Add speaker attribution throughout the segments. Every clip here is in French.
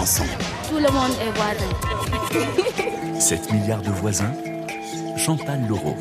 Speaker 1: chanson.
Speaker 2: Tout le monde est voisin.
Speaker 1: 7 milliards de voisins, Chantal Laureau.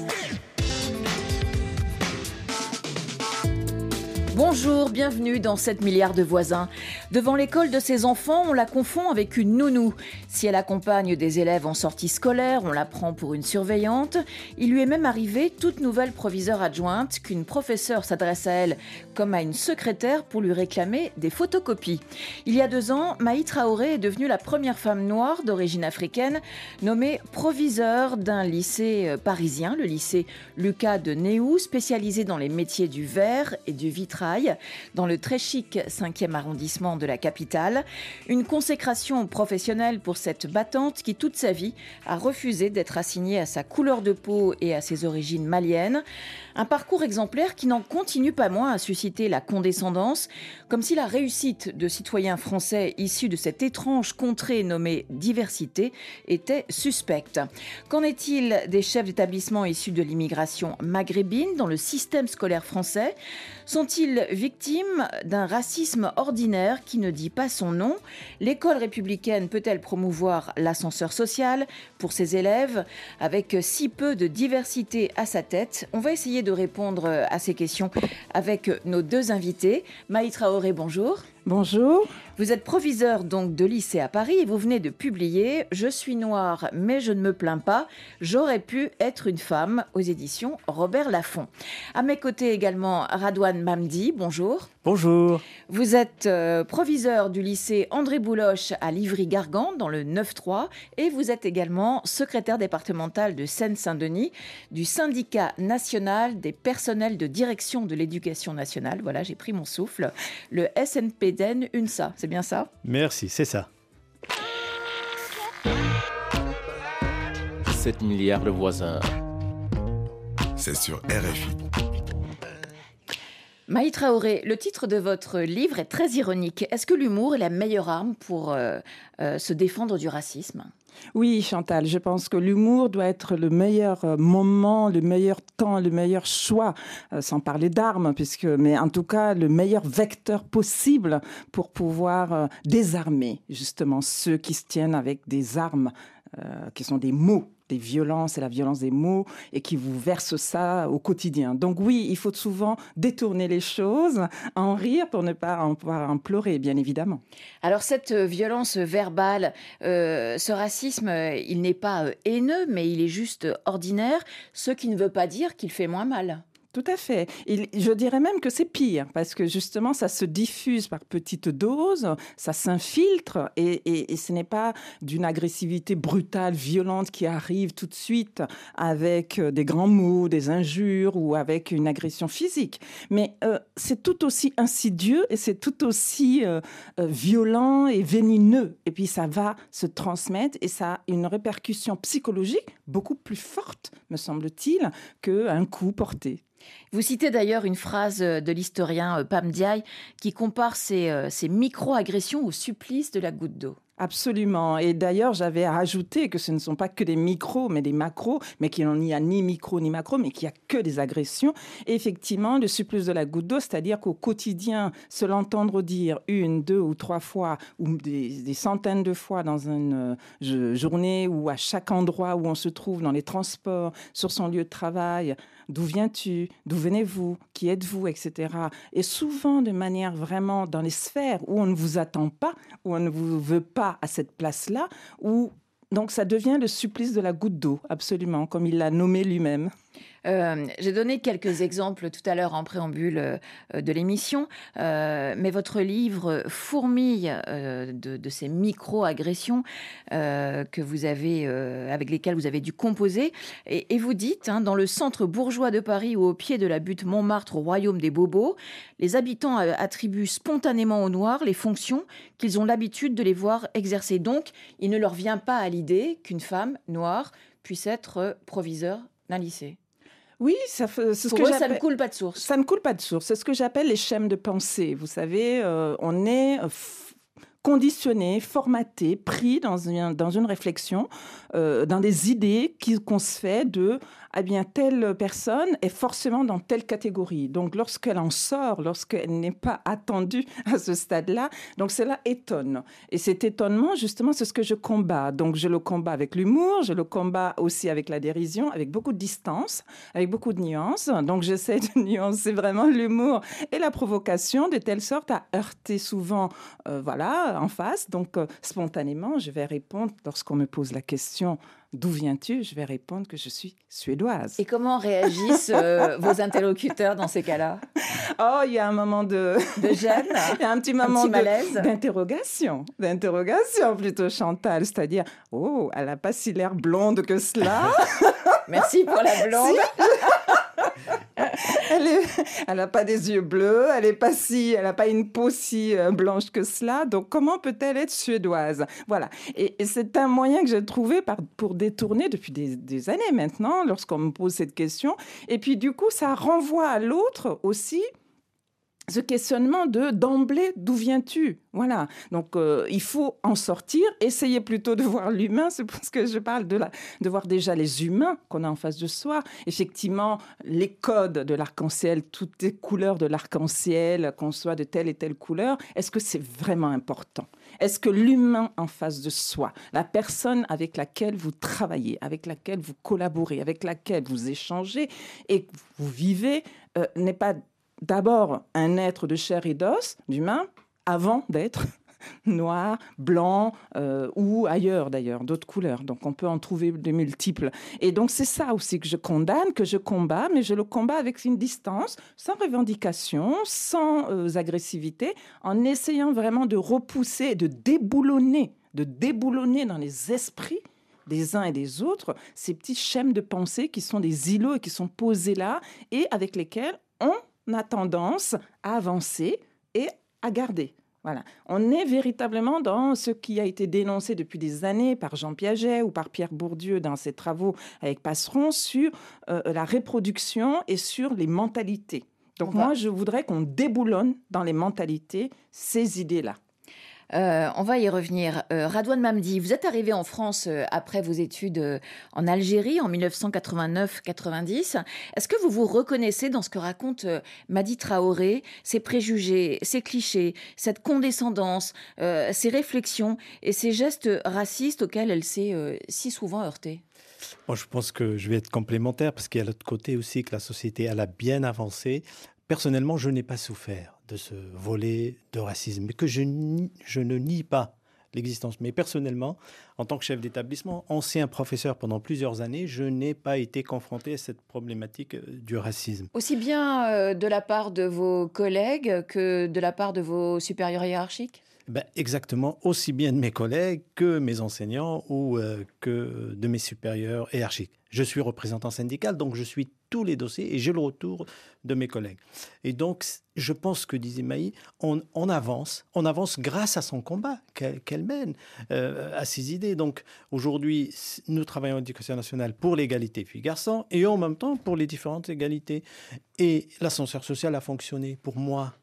Speaker 3: Bonjour, bienvenue dans 7 milliards de voisins. Devant l'école de ses enfants, on la confond avec une nounou. Si elle accompagne des élèves en sortie scolaire, on la prend pour une surveillante. Il lui est même arrivé, toute nouvelle proviseure adjointe, qu'une professeure s'adresse à elle comme à une secrétaire pour lui réclamer des photocopies. Il y a 2 ans, Maï Traoré est devenue la première femme noire d'origine africaine nommée proviseure d'un lycée parisien, le lycée Lucas de Néou, spécialisé dans les métiers du verre et du vitrail, dans le très chic 5e arrondissement de la capitale. Une consécration professionnelle pour cette battante qui, toute sa vie, a refusé d'être assignée à sa couleur de peau et à ses origines maliennes. Un parcours exemplaire qui n'en continue pas moins à susciter la condescendance, comme si la réussite de citoyens français issus de cette étrange contrée nommée diversité était suspecte. Qu'en est-il des chefs d'établissement issus de l'immigration maghrébine dans le système scolaire français ? Sont-ils victimes d'un racisme ordinaire qui ne dit pas son nom ? L'école républicaine peut-elle promouvoir l'ascenseur social pour ses élèves avec si peu de diversité à sa tête ? On va essayer de répondre à ces questions avec nos 2 invités. Maï Traoré, bonjour.
Speaker 4: Bonjour.
Speaker 3: Vous êtes proviseur donc de lycée à Paris et vous venez de publier « Je suis noire mais je ne me plains pas, j'aurais pu être une femme » aux éditions Robert Laffont. À mes côtés également Radouane Mamdi, bonjour.
Speaker 5: Bonjour.
Speaker 3: Vous êtes proviseur du lycée André Bouloche à Livry-Gargan dans le 9-3 et vous êtes également secrétaire départemental de Seine-Saint-Denis du syndicat national des personnels de direction de l'éducation nationale. Voilà, j'ai pris mon souffle. Le SNPDN-UNSA, c'est bien ça ?
Speaker 5: Merci, c'est ça.
Speaker 6: 7 milliards de voisins.
Speaker 7: C'est sur RFI.
Speaker 3: Maï Traoré, le titre de votre livre est très ironique. Est-ce que l'humour est la meilleure arme pour se défendre du racisme ?
Speaker 4: Oui, Chantal, je pense que l'humour doit être le meilleur moment, le meilleur temps, le meilleur choix, sans parler d'armes, mais en tout cas, le meilleur vecteur possible pour pouvoir désarmer justement ceux qui se tiennent avec des armes, qui sont des mots. Des violences et la violence des mots et qui vous versent ça au quotidien. Donc oui, il faut souvent détourner les choses, en rire pour ne pas en pleurer, bien évidemment.
Speaker 3: Alors cette violence verbale, ce racisme, il n'est pas haineux, mais il est juste ordinaire, ce qui ne veut pas dire qu'il fait moins mal.
Speaker 4: Tout à fait. Je dirais même que c'est pire, parce que justement, ça se diffuse par petites doses, ça s'infiltre, et ce n'est pas d'une agressivité brutale, violente, qui arrive tout de suite avec des grands mots, des injures, ou avec une agression physique. Mais c'est tout aussi insidieux, et c'est tout aussi violent et vénéneux. Et puis ça va se transmettre, et ça a une répercussion psychologique beaucoup plus forte, me semble-t-il, qu'un coup porté.
Speaker 3: Vous citez d'ailleurs une phrase de l'historien Pam Ndiaye qui compare ces micro-agressions au supplice de la goutte d'eau.
Speaker 4: Absolument. Et d'ailleurs, j'avais rajouté que ce ne sont pas que des micros, mais des macros, mais qu'il n'y a ni micro ni macro, mais qu'il n'y a que des agressions. Et effectivement, le supplice de la goutte d'eau, c'est-à-dire qu'au quotidien, se l'entendre dire 1, 2 ou 3 fois, ou des centaines de fois dans une journée, ou à chaque endroit où on se trouve, dans les transports, sur son lieu de travail, d'où viens-tu, d'où venez-vous, qui êtes-vous, etc. Et souvent de manière vraiment dans les sphères où on ne vous attend pas, où on ne vous veut pas à cette place-là, où donc ça devient le supplice de la goutte d'eau, absolument, comme il l'a nommé lui-même.
Speaker 3: J'ai donné quelques exemples tout à l'heure en préambule de l'émission, mais votre livre fourmille de ces micro-agressions que vous avez, avec lesquelles vous avez dû composer. Et vous dites, dans le centre bourgeois de Paris ou au pied de la butte Montmartre au royaume des bobos, les habitants attribuent spontanément aux Noirs les fonctions qu'ils ont l'habitude de les voir exercer. Donc, il ne leur vient pas à l'idée qu'une femme noire puisse être proviseure d'un lycée.
Speaker 4: Oui, c'est ce
Speaker 3: pour
Speaker 4: que
Speaker 3: eux,
Speaker 4: j'appelle...
Speaker 3: ça ne coule pas de source.
Speaker 4: Ça ne coule pas de source. C'est ce que j'appelle les schèmes de pensée. Vous savez, on est conditionné, formaté, pris dans une réflexion, dans des idées qu'on se fait de eh bien, telle personne est forcément dans telle catégorie. Donc, lorsqu'elle en sort, lorsqu'elle n'est pas attendue à ce stade-là, donc cela étonne. Et cet étonnement, justement, c'est ce que je combats. Donc, je le combats avec l'humour, je le combats aussi avec la dérision, avec beaucoup de distance, avec beaucoup de nuances. Donc, j'essaie de nuancer vraiment l'humour et la provocation de telle sorte à heurter souvent, en face. Donc, spontanément, je vais répondre lorsqu'on me pose la question « D'où viens-tu » Je vais répondre que je suis suédoise.
Speaker 3: Et comment réagissent vos interlocuteurs dans ces cas-là?
Speaker 4: Oh, il y a un moment de
Speaker 3: gêne.
Speaker 4: Il y a un petit moment
Speaker 3: malaise.
Speaker 4: D'interrogation plutôt, Chantal. C'est-à-dire, oh, elle n'a pas si l'air blonde que cela.
Speaker 3: Merci pour la blonde.
Speaker 4: Elle n'a pas des yeux bleus, elle n'a pas une peau si blanche que cela. Donc, comment peut-elle être suédoise? Voilà. Et c'est un moyen que j'ai trouvé pour détourner depuis des années maintenant, lorsqu'on me pose cette question. Et puis, du coup, ça renvoie à l'autre aussi ce questionnement d'emblée, d'où viens-tu? Voilà. Donc, il faut en sortir, essayer plutôt de voir l'humain. C'est parce que je parle de voir déjà les humains qu'on a en face de soi. Effectivement, les codes de l'arc-en-ciel, toutes les couleurs de l'arc-en-ciel, qu'on soit de telle et telle couleur, est-ce que c'est vraiment important? Est-ce que l'humain en face de soi, la personne avec laquelle vous travaillez, avec laquelle vous collaborez, avec laquelle vous échangez et vous vivez, n'est pas d'abord un être de chair et d'os, d'humain, avant d'être noir, blanc ou ailleurs d'ailleurs, d'autres couleurs. Donc on peut en trouver de multiples. Et donc c'est ça aussi que je condamne, que je combats, mais je le combats avec une distance, sans revendication, sans agressivité, en essayant vraiment de repousser, de déboulonner dans les esprits des uns et des autres, ces petits schèmes de pensée qui sont des îlots et qui sont posés là et avec lesquels on a tendance à avancer et à garder. Voilà. On est véritablement dans ce qui a été dénoncé depuis des années par Jean Piaget ou par Pierre Bourdieu dans ses travaux avec Passeron sur la reproduction et sur les mentalités. Donc moi, je voudrais qu'on déboulonne dans les mentalités ces idées-là.
Speaker 3: On va y revenir. Radouane Mamdi, vous êtes arrivé en France après vos études en Algérie en 1989-90. Est-ce que vous vous reconnaissez dans ce que raconte Madi Traoré, ses préjugés, ses clichés, cette condescendance, ses réflexions et ces gestes racistes auxquels elle s'est si souvent heurtée?
Speaker 5: Bon, je pense que je vais être complémentaire parce qu'il y a l'autre côté aussi que la société elle a bien avancé. Personnellement, je n'ai pas souffert de ce volet de racisme, mais que je ne nie pas l'existence. Mais personnellement, en tant que chef d'établissement, ancien professeur pendant plusieurs années, je n'ai pas été confronté à cette problématique du racisme.
Speaker 3: Aussi bien de la part de vos collègues que de la part de vos supérieurs hiérarchiques ?
Speaker 5: Exactement, aussi bien de mes collègues que mes enseignants ou que de mes supérieurs hiérarchiques. Je suis représentant syndical, donc je suis tous les dossiers et j'ai le retour de mes collègues. Et donc, je pense que disait Maï, on avance grâce à son combat qu'elle mène, à ses idées. Donc, aujourd'hui, nous travaillons à l'Éducation nationale pour l'égalité filles-garçons et en même temps pour les différentes égalités. Et l'ascenseur social a fonctionné pour moi.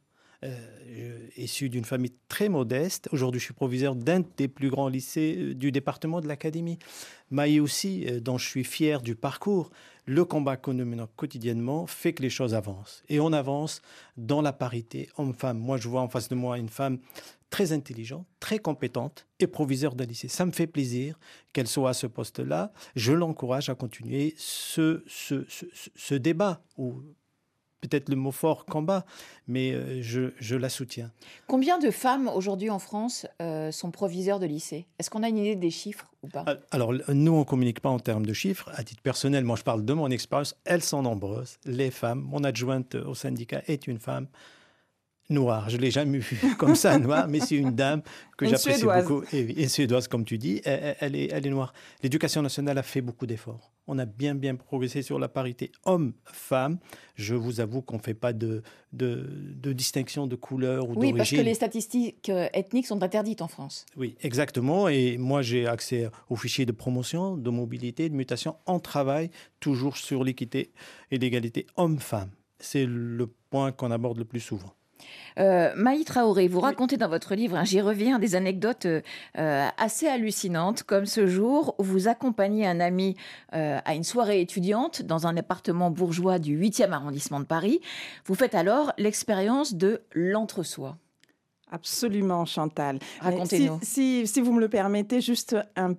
Speaker 5: Issu d'une famille très modeste. Aujourd'hui, je suis proviseur d'un des plus grands lycées du département de l'Académie. Maï aussi, dont je suis fier du parcours. Le combat que nous menons quotidiennement fait que les choses avancent. Et on avance dans la parité homme-femme. Moi, je vois en face de moi une femme très intelligente, très compétente et proviseur d'un lycée. Ça me fait plaisir qu'elle soit à ce poste-là. Je l'encourage à continuer ce débat où peut-être le mot fort, combat, mais je la soutiens.
Speaker 3: Combien de femmes aujourd'hui en France sont proviseurs de lycée? Est-ce qu'on a une idée des chiffres ou pas?
Speaker 5: Alors, nous, on ne communique pas en termes de chiffres. À titre personnel, moi, je parle de mon expérience. Elles sont nombreuses, les femmes. Mon adjointe au syndicat est une femme noire. Je ne l'ai jamais vue comme ça, noire, mais c'est une dame que j'apprécie beaucoup. Et suédoise, comme tu dis, elle est noire. L'Éducation nationale a fait beaucoup d'efforts. On a bien progressé sur la parité homme-femme. Je vous avoue qu'on ne fait pas de distinction de couleur ou d'origine.
Speaker 3: Oui, parce que les statistiques ethniques sont interdites en France.
Speaker 5: Oui, exactement. Et moi, j'ai accès aux fichiers de promotion, de mobilité, de mutation en travail, toujours sur l'équité et l'égalité homme-femme. C'est le point qu'on aborde le plus souvent.
Speaker 3: Maï Traoré, vous racontez dans votre livre, j'y reviens, des anecdotes assez hallucinantes, comme ce jour où vous accompagnez un ami à une soirée étudiante dans un appartement bourgeois du 8e arrondissement de Paris. Vous faites alors l'expérience de l'entre-soi.
Speaker 4: Absolument, Chantal.
Speaker 3: Racontez-nous.
Speaker 4: Si vous me le permettez, juste un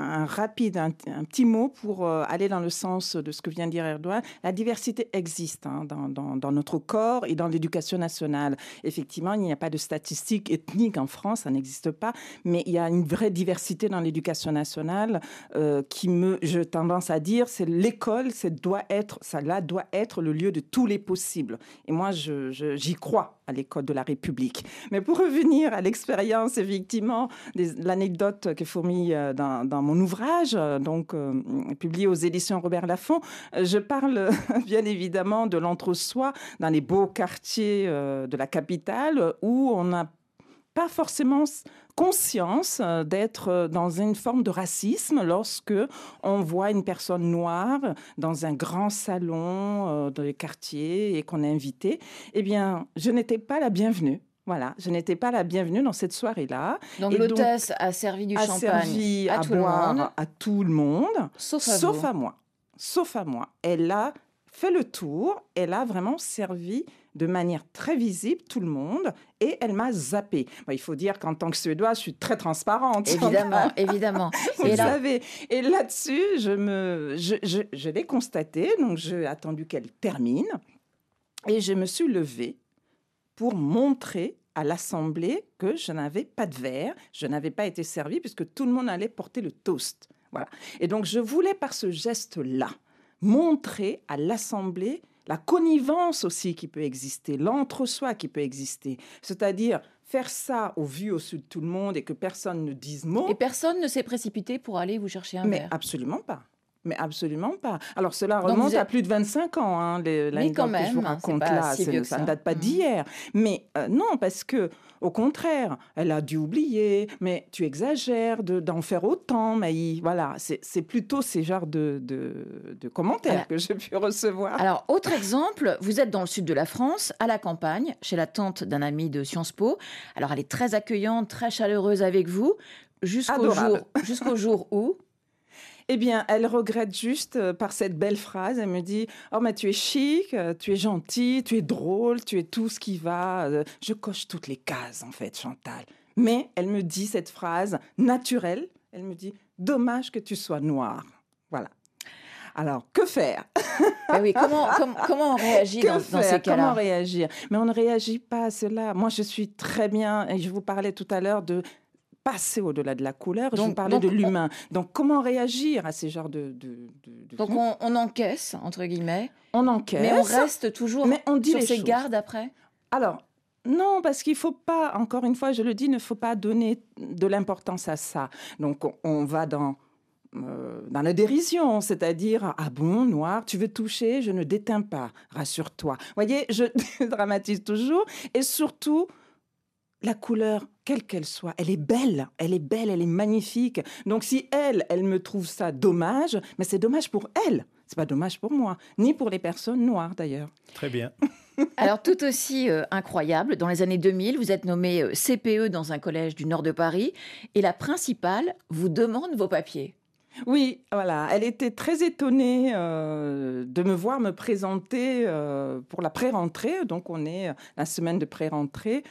Speaker 4: petit mot pour aller dans le sens de ce que vient de dire Erdogan. La diversité existe dans notre corps et dans l'éducation nationale. Effectivement, il n'y a pas de statistiques ethniques en France, ça n'existe pas, mais il y a une vraie diversité dans l'éducation nationale j'ai tendance à dire, c'est l'école, ça doit être le lieu de tous les possibles. Et moi, j'y crois à l'école de la République. Mais pour revenir à l'expérience, effectivement, l'anecdote qui est fournie dans mon ouvrage, publié aux éditions Robert Laffont, je parle bien évidemment de l'entre-soi dans les beaux quartiers de la capitale où on n'a pas forcément conscience d'être dans une forme de racisme lorsque on voit une personne noire dans un grand salon dans les quartiers et qu'on est invité. Eh bien, je n'étais pas la bienvenue. Voilà, je n'étais pas la bienvenue dans cette soirée-là.
Speaker 3: Donc l'hôtesse a servi du champagne à tout le monde.
Speaker 4: À tout le monde,
Speaker 3: sauf à
Speaker 4: moi. Sauf à moi. Elle a fait le tour, elle a vraiment servi de manière très visible tout le monde et elle m'a zappé. Il faut dire qu'en tant que Suédoise, je suis très transparente.
Speaker 3: Évidemment.
Speaker 4: Vous savez. Et là-dessus, je l'ai constaté, donc j'ai attendu qu'elle termine et je me suis levée pour montrer à l'Assemblée que je n'avais pas de verre, je n'avais pas été servie puisque tout le monde allait porter le toast. Voilà. Et donc, je voulais par ce geste-là montrer à l'Assemblée la connivence aussi qui peut exister, l'entre-soi qui peut exister. C'est-à-dire faire ça au vu, au su de tout le monde et que personne ne dise mot.
Speaker 3: Et personne ne s'est précipité pour aller vous chercher un verre.
Speaker 4: Absolument pas. Mais absolument pas. Alors, cela remonte à plus de 25 ans, l'anecdote que je vous raconte là. Ça ne date pas d'hier. Mais non, parce que, au contraire, elle a dû oublier, mais tu exagères d'en faire autant, Maï. Voilà, c'est plutôt ces genres de commentaires que j'ai pu recevoir.
Speaker 3: Alors, autre exemple, vous êtes dans le sud de la France, à la campagne, chez la tante d'un ami de Sciences Po. Alors, elle est très accueillante, très chaleureuse avec vous, jusqu'au jour où...
Speaker 4: Eh bien, elle regrette juste par cette belle phrase. Elle me dit « Oh, mais tu es chic, tu es gentil, tu es drôle, tu es tout ce qui va. » Je coche toutes les cases, en fait, Chantal. Mais elle me dit cette phrase naturelle. Elle me dit « Dommage que tu sois noire. » Voilà. Alors, que faire?
Speaker 3: Oui, comment on réagit dans ces cas-là?
Speaker 4: Comment réagir? Mais on ne réagit pas à cela. Moi, je suis très bien, et je vous parlais tout à l'heure de passer au-delà de la couleur, je vous parlais de l'humain. Donc, comment réagir à ces genres de
Speaker 3: Donc, on encaisse, entre guillemets.
Speaker 4: On encaisse.
Speaker 3: Mais on reste toujours sur ses gardes après? Alors,
Speaker 4: non, parce qu'il ne faut pas, encore une fois, je le dis, il ne faut pas donner de l'importance à ça. Donc, on va dans la dérision, c'est-à-dire « Ah bon, noir, tu veux toucher? Je ne déteins pas, rassure-toi. » Vous voyez, je dramatise toujours. Et surtout, la couleur, quelle qu'elle soit, elle est belle, elle est magnifique. Donc si elle me trouve ça dommage, mais c'est dommage pour elle. C'est pas dommage pour moi, ni pour les personnes noires d'ailleurs.
Speaker 5: Très bien.
Speaker 3: Alors tout aussi incroyable, dans les années 2000, vous êtes nommé CPE dans un collège du nord de Paris et la principale vous demande vos papiers.
Speaker 4: Oui, voilà. Elle était très étonnée de me voir me présenter pour la pré-rentrée. Donc, on est la semaine de pré-rentrée.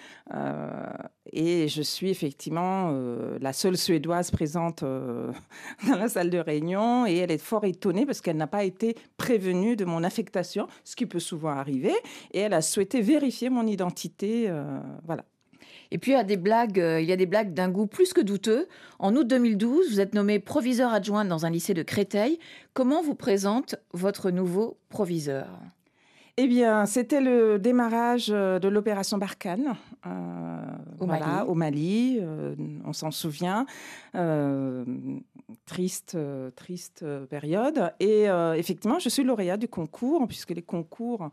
Speaker 4: Et je suis effectivement la seule Suédoise présente dans la salle de réunion. Et elle est fort étonnée parce qu'elle n'a pas été prévenue de mon affectation, ce qui peut souvent arriver. Et elle a souhaité vérifier mon identité. Voilà.
Speaker 3: Et puis, il y a des blagues d'un goût plus que douteux. En août 2012, vous êtes nommé proviseur adjoint dans un lycée de Créteil. Comment vous présente votre nouveau proviseur ?
Speaker 4: Eh bien, c'était le démarrage de l'opération Barkhane au Mali. On s'en souvient. Triste période. Et effectivement, je suis lauréate du concours, puisque les concours,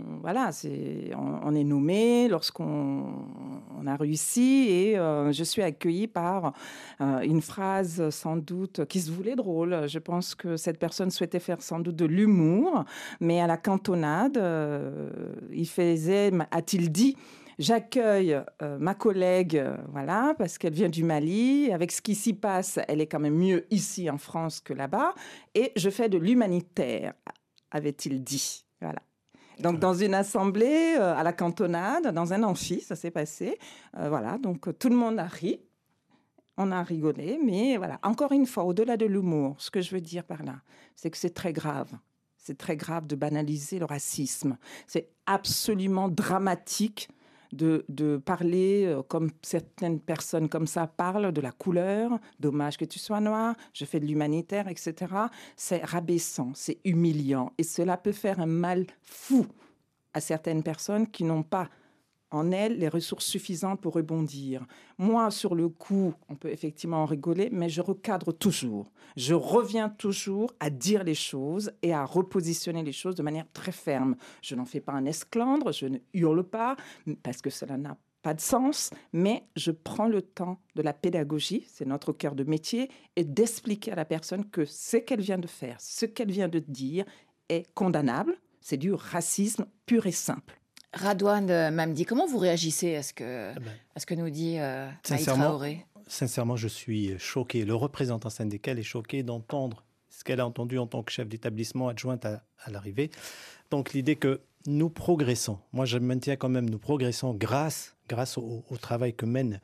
Speaker 4: on est nommé lorsqu'on a réussi. Et je suis accueillie par une phrase sans doute qui se voulait drôle. Je pense que cette personne souhaitait faire sans doute de l'humour, mais à la cantonade, il faisait, a-t-il dit, J'accueille ma collègue, voilà, parce qu'elle vient du Mali. Avec ce qui s'y passe, elle est quand même mieux ici en France que là-bas. Et je fais de l'humanitaire, avait-il dit. Voilà. Donc, dans une assemblée à la cantonade, dans un amphi, ça s'est passé. Voilà, donc tout le monde a ri. On a rigolé, mais voilà. Encore une fois, au-delà de l'humour, ce que je veux dire par là, c'est que c'est très grave. C'est très grave de banaliser le racisme. C'est absolument dramatique de parler comme certaines personnes comme ça parlent de la couleur. Dommage que tu sois noir, je fais de l'humanitaire, etc. C'est rabaissant, c'est humiliant. Et cela peut faire un mal fou à certaines personnes qui n'ont pas en elles les ressources suffisantes pour rebondir. Moi, sur le coup, on peut effectivement en rigoler, mais je recadre toujours. Je reviens toujours à dire les choses et à repositionner les choses de manière très ferme. Je n'en fais pas un esclandre, je ne hurle pas, parce que cela n'a pas de sens, mais je prends le temps de la pédagogie, c'est notre cœur de métier, et d'expliquer à la personne que ce qu'elle vient de faire, ce qu'elle vient de dire est condamnable. C'est du racisme pur et simple.
Speaker 3: Radouane Mamdi, comment vous réagissez à ce que nous dit Maï Traoré ?
Speaker 5: Sincèrement, je suis choqué. Le représentant syndical est choqué d'entendre ce qu'elle a entendu en tant que chef d'établissement adjointe à l'arrivée. Donc l'idée que nous progressons, moi je maintiens quand même, nous progressons grâce au travail que mène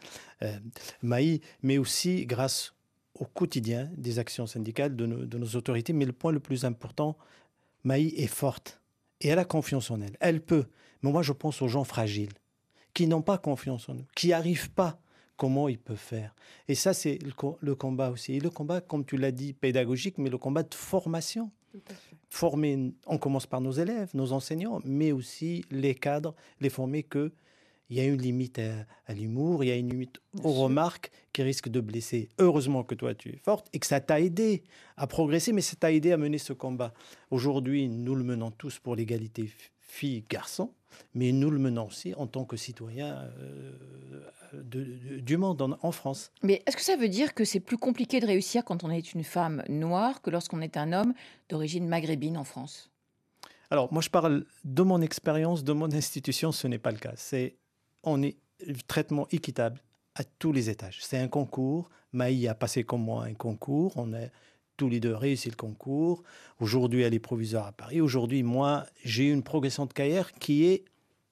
Speaker 5: Maï, mais aussi grâce au quotidien des actions syndicales de nos autorités. Mais le point le plus important, Maï est forte et elle a confiance en elle. Elle peut. Mais moi, je pense aux gens fragiles, qui n'ont pas confiance en eux, qui n'arrivent pas. Comment ils peuvent faire ? Et ça, c'est le combat aussi. Et le combat, comme tu l'as dit, pédagogique, mais le combat de formation. Tout à fait. Former, on commence par nos élèves, nos enseignants, mais aussi les cadres, les former qu'il y a une limite à l'humour, il y a une limite aux remarques qui risquent de blesser. Heureusement que toi, tu es forte et que ça t'a aidé à progresser, mais ça t'a aidé à mener ce combat. Aujourd'hui, nous le menons tous pour l'égalité filles-garçons, mais nous le menons aussi en tant que citoyens du monde en France.
Speaker 3: Mais est-ce que ça veut dire que c'est plus compliqué de réussir quand on est une femme noire que lorsqu'on est un homme d'origine maghrébine en France ?
Speaker 5: Alors, moi, je parle de mon expérience, de mon institution, ce n'est pas le cas. On est traitement équitable à tous les étages. C'est un concours. Maï a passé comme moi un concours. On a tous les deux réussi le concours. Aujourd'hui, elle est proviseure à Paris. Aujourd'hui, moi, j'ai une progression de carrière qui est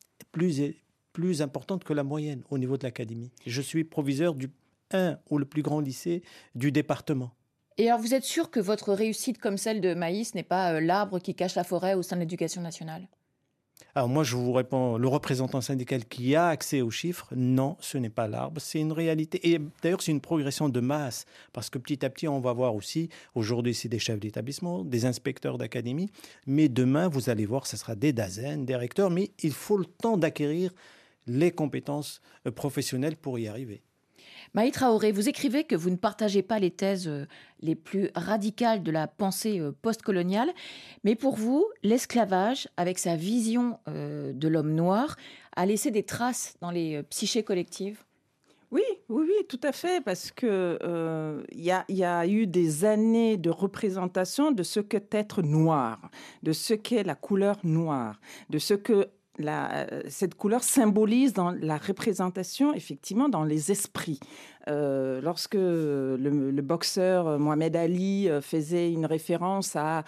Speaker 5: plus importante que la moyenne au niveau de l'académie. Je suis proviseur du 1 ou le plus grand lycée du département.
Speaker 3: Et alors, vous êtes sûr que votre réussite comme celle de Maïs n'est pas l'arbre qui cache la forêt au sein de l'éducation nationale ?
Speaker 5: Alors moi, je vous réponds, le représentant syndical qui a accès aux chiffres, non, ce n'est pas l'arbre, c'est une réalité. Et d'ailleurs, c'est une progression de masse, parce que petit à petit, on va voir aussi, aujourd'hui, c'est des chefs d'établissement, des inspecteurs d'académie, mais demain, vous allez voir, ce sera des DAZEN, des recteurs, mais il faut le temps d'acquérir les compétences professionnelles pour y arriver.
Speaker 3: Maï Traoré, vous écrivez que vous ne partagez pas les thèses les plus radicales de la pensée postcoloniale, mais pour vous, l'esclavage, avec sa vision de l'homme noir, a laissé des traces dans les psychés collectives ?
Speaker 4: Oui, tout à fait, parce que y a eu des années de représentation de ce qu'est être noir, de ce qu'est la couleur noire, de ce que cette couleur symbolise dans la représentation, effectivement, dans les esprits. Lorsque le boxeur Mohamed Ali faisait une référence à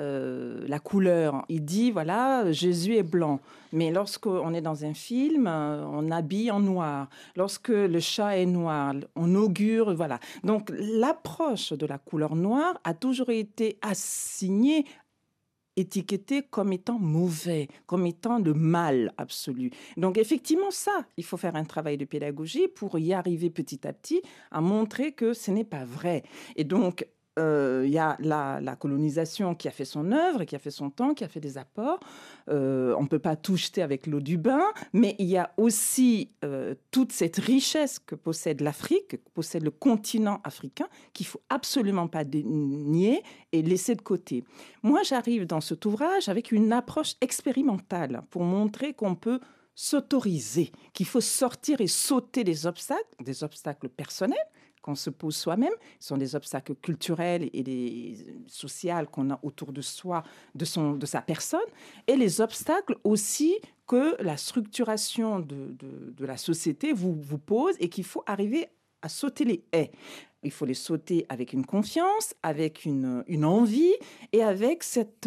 Speaker 4: la couleur, il dit, voilà, Jésus est blanc. Mais lorsqu'on est dans un film, on habille en noir. Lorsque le chat est noir, on augure, voilà. Donc, l'approche de la couleur noire a toujours été assignée, étiqueté comme étant mauvais, comme étant le mal absolu. Donc effectivement, ça, il faut faire un travail de pédagogie pour y arriver petit à petit à montrer que ce n'est pas vrai. Et donc, il y a la colonisation qui a fait son œuvre, qui a fait son temps, qui a fait des apports. On ne peut pas tout jeter avec l'eau du bain, mais il y a aussi toute cette richesse que possède l'Afrique, que possède le continent africain, qu'il ne faut absolument pas nier et laisser de côté. Moi, j'arrive dans cet ouvrage avec une approche expérimentale pour montrer qu'on peut s'autoriser, qu'il faut sortir et sauter des obstacles personnels, qu'on se pose soi-même, ce sont des obstacles culturels et des sociaux qu'on a autour de soi, de sa personne, et les obstacles aussi que la structuration de la société vous pose et qu'il faut arriver à sauter les haies. Il faut les sauter avec une confiance, avec une envie et avec cette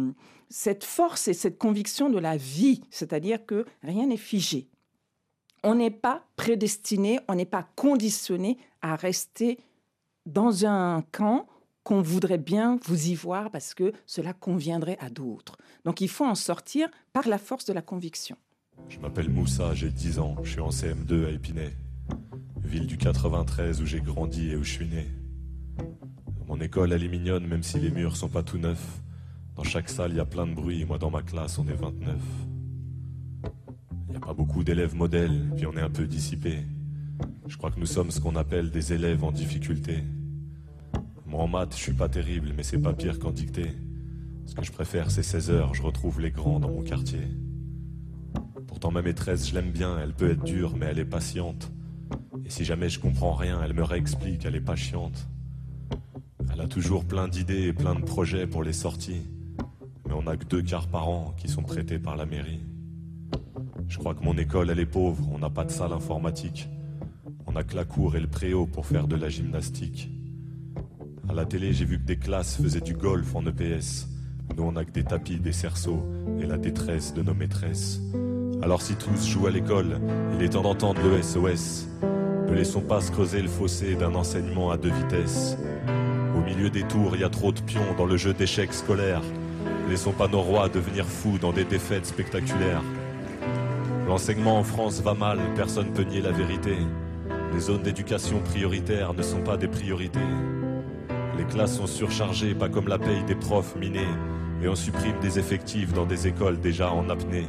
Speaker 4: force et cette conviction de la vie, c'est-à-dire que rien n'est figé. On n'est pas prédestiné, on n'est pas conditionné à rester dans un camp qu'on voudrait bien vous y voir parce que cela conviendrait à d'autres. Donc il faut en sortir par la force de la conviction.
Speaker 6: Je m'appelle Moussa, j'ai 10 ans, je suis en CM2 à Épinay, ville du 93 où j'ai grandi et où je suis né. Mon école, elle est mignonne même si les murs sont pas tout neufs. Dans chaque salle, il y a plein de bruit, moi dans ma classe, on est 29. Il n'y a pas beaucoup d'élèves modèles, puis on est un peu dissipés. Je crois que nous sommes ce qu'on appelle des élèves en difficulté. Moi en maths, je suis pas terrible, mais c'est pas pire qu'en dictée. Ce que je préfère, c'est 16 heures, je retrouve les grands dans mon quartier. Pourtant ma maîtresse, je l'aime bien, elle peut être dure, mais elle est patiente. Et si jamais je comprends rien, elle me réexplique, elle est pas chiante. Elle a toujours plein d'idées et plein de projets pour les sorties. Mais on n'a que 2 quarts par an qui sont prêtés par la mairie. Je crois que mon école, elle est pauvre, on n'a pas de salle informatique. On n'a que la cour et le préau pour faire de la gymnastique. À la télé, j'ai vu que des classes faisaient du golf en EPS. Nous, on n'a que des tapis, des cerceaux et la détresse de nos maîtresses. Alors si tous jouent à l'école, il est temps d'entendre le SOS. Ne laissons pas se creuser le fossé d'un enseignement à 2 vitesses. Au milieu des tours, il y a trop de pions dans le jeu d'échecs scolaires. Ne laissons pas nos rois devenir fous dans des défaites spectaculaires. L'enseignement en France va mal, personne ne peut nier la vérité. Les zones d'éducation prioritaires ne sont pas des priorités. Les classes sont surchargées, pas comme la paye des profs minés. Et on supprime des effectifs dans des écoles déjà en apnée.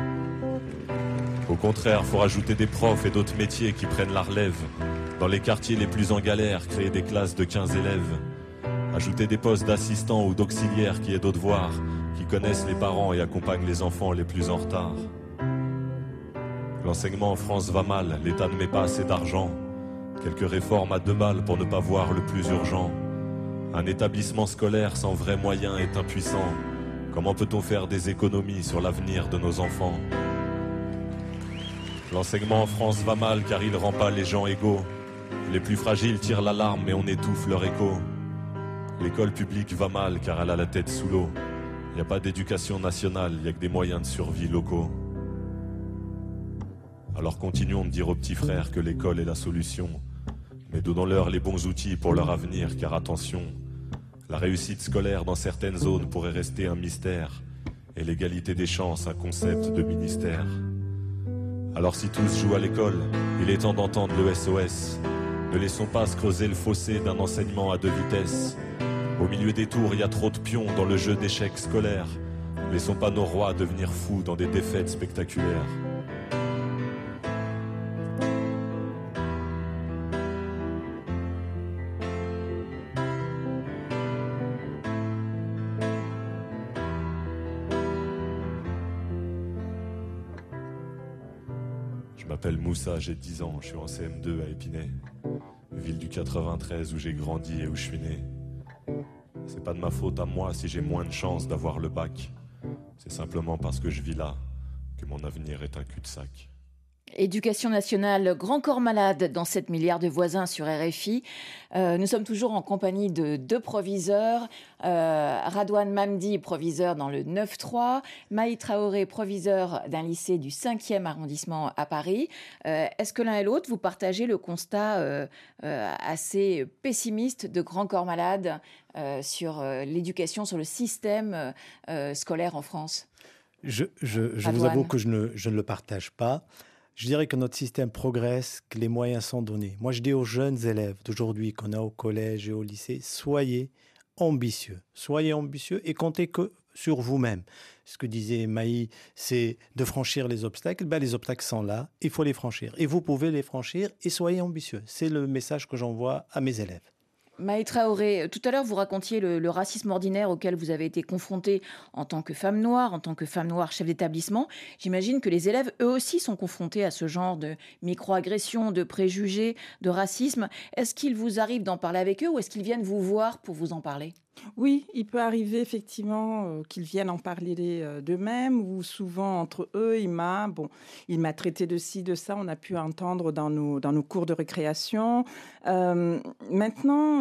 Speaker 6: Au contraire, faut rajouter des profs et d'autres métiers qui prennent la relève. Dans les quartiers les plus en galère, créer des classes de 15 élèves. Ajouter des postes d'assistants ou d'auxiliaires qui aident aux devoirs, qui connaissent les parents et accompagnent les enfants les plus en retard. L'enseignement en France va mal, l'État ne met pas assez d'argent. Quelques réformes à 2 balles pour ne pas voir le plus urgent. Un établissement scolaire sans vrais moyens est impuissant. Comment peut-on faire des économies sur l'avenir de nos enfants ? L'enseignement en France va mal car il rend pas les gens égaux. Les plus fragiles tirent l'alarme mais on étouffe leur écho. L'école publique va mal car elle a la tête sous l'eau. Il n'y a pas d'éducation nationale, il n'y a que des moyens de survie locaux. Alors continuons de dire aux petits frères que l'école est la solution. Mais donnons-leur les bons outils pour leur avenir, car attention, la réussite scolaire dans certaines zones pourrait rester un mystère, et l'égalité des chances un concept de ministère. Alors si tous jouent à l'école, il est temps d'entendre le SOS. Ne laissons pas se creuser le fossé d'un enseignement à 2 vitesses. Au milieu des tours, il y a trop de pions dans le jeu d'échecs scolaires. Laissons pas nos rois devenir fous dans des défaites spectaculaires. Je m'appelle Moussa, j'ai 10 ans, je suis en CM2 à Épinay, ville du 93 où j'ai grandi et où je suis né. C'est pas de ma faute à moi si j'ai moins de chances d'avoir le bac. C'est simplement parce que je vis là que mon avenir est un cul-de-sac.
Speaker 3: Éducation nationale, grand corps malade dans 7 milliards de voisins sur RFI. Nous sommes toujours en compagnie de 2 proviseurs. Radouane Mamdi, proviseur dans le 9-3. Maï Traoré, proviseur d'un lycée du 5e arrondissement à Paris. Est-ce que l'un et l'autre, vous partagez le constat assez pessimiste de grand corps malade sur l'éducation, sur le système scolaire en France ?
Speaker 5: Je vous avoue que je ne le partage pas. Je dirais que notre système progresse, que les moyens sont donnés. Moi, je dis aux jeunes élèves d'aujourd'hui qu'on a au collège et au lycée, soyez ambitieux et comptez que sur vous-même. Ce que disait Maï, c'est de franchir les obstacles. Les obstacles sont là, il faut les franchir. Et vous pouvez les franchir et soyez ambitieux. C'est le message que j'envoie à mes élèves.
Speaker 3: Maï Traoré, tout à l'heure, vous racontiez le racisme ordinaire auquel vous avez été confrontée en tant que femme noire chef d'établissement. J'imagine que les élèves, eux aussi, sont confrontés à ce genre de micro-agressions, de préjugés, de racisme. Est-ce qu'il vous arrive d'en parler avec eux ou est-ce qu'ils viennent vous voir pour vous en parler ?
Speaker 4: Oui, il peut arriver effectivement qu'ils viennent en parler d'eux-mêmes ou souvent entre eux, il m'a traité de ci, de ça, on a pu entendre dans nos cours de récréation. Maintenant,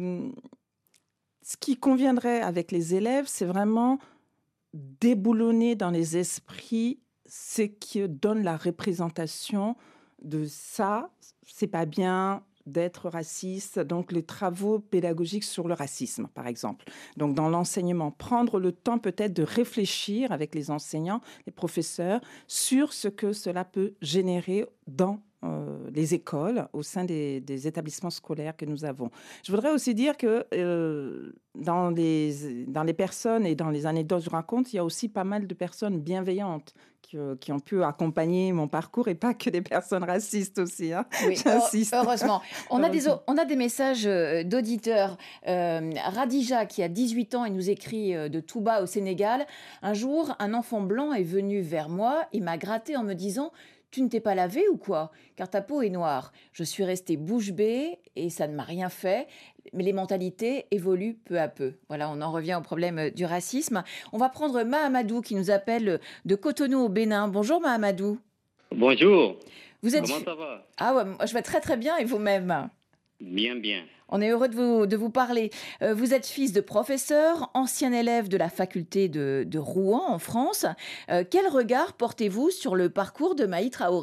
Speaker 4: ce qui conviendrait avec les élèves, c'est vraiment déboulonner dans les esprits ce qui donne la représentation de ça, c'est pas bien d'être raciste, donc les travaux pédagogiques sur le racisme, par exemple. Donc, dans l'enseignement, prendre le temps peut-être de réfléchir avec les enseignants, les professeurs, sur ce que cela peut générer dans les écoles, au sein des établissements scolaires que nous avons. Je voudrais aussi dire que dans les personnes et dans les anecdotes que je raconte, il y a aussi pas mal de personnes bienveillantes qui ont pu accompagner mon parcours et pas que des personnes racistes aussi. Hein.
Speaker 3: Oui, heureusement. On a des messages d'auditeurs. Radija, qui a 18 ans et nous écrit de Touba au Sénégal. Un jour, un enfant blanc est venu vers moi et m'a gratté en me disant « Tu ne t'es pas lavé ou quoi ? Car ta peau est noire. » Je suis restée bouche bée et ça ne m'a rien fait. Mais les mentalités évoluent peu à peu. Voilà, on en revient au problème du racisme. On va prendre Mahamadou qui nous appelle de Cotonou au Bénin. Bonjour Mahamadou.
Speaker 8: Bonjour.
Speaker 3: Comment
Speaker 8: ça va ?
Speaker 3: Ah ouais, moi, je vais très très bien et vous-même ?
Speaker 8: Bien, bien.
Speaker 3: On est heureux de vous parler. Vous êtes fils de professeur, ancien élève de la faculté de Rouen en France. Quel regard portez-vous sur le parcours de Maï Traoré ?